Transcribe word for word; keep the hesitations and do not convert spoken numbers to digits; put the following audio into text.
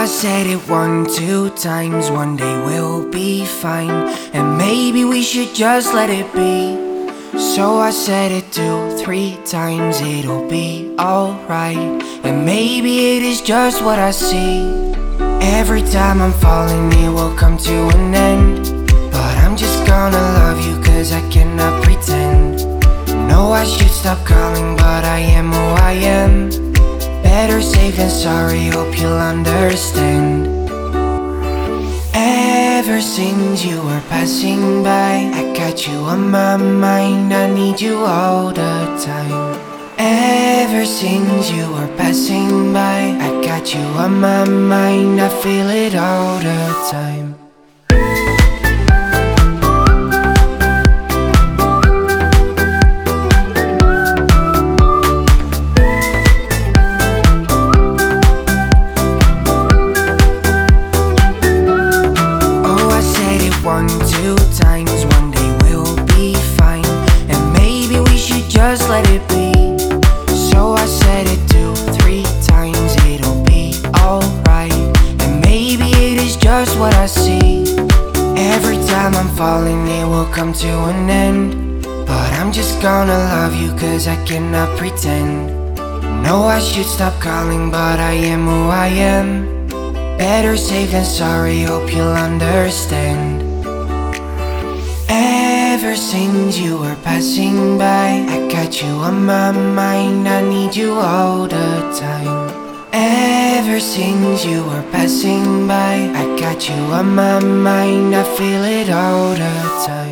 I said it one, two times, one day we'll be fine, and maybe we should just let it be. So I said it two, three times, it'll be alright, and maybe it is just what I see. Every time I'm falling, it will come to an end, but I'm just gonna love you cause I cannot pretend. No, I should stop calling, but I am who I am. Better safe than sorry, hope you'll understand. Ever since you were passing by, I got you on my mind, I need you all the time. Ever since you were passing by, I got you on my mind, I feel it all the time. One, two times, one day we'll be fine, and maybe we should just let it be. So I said it two, three times, it'll be alright, and maybe it is just what I see. Every time I'm falling, it will come to an end, but I'm just gonna love you cause I cannot pretend. No, I should stop calling, but I am who I am. Better safe than sorry, hope you'll understand. Ever since you were passing by, I got you on my mind, I need you all the time. Ever since you were passing by, I got you on my mind, I feel it all the time.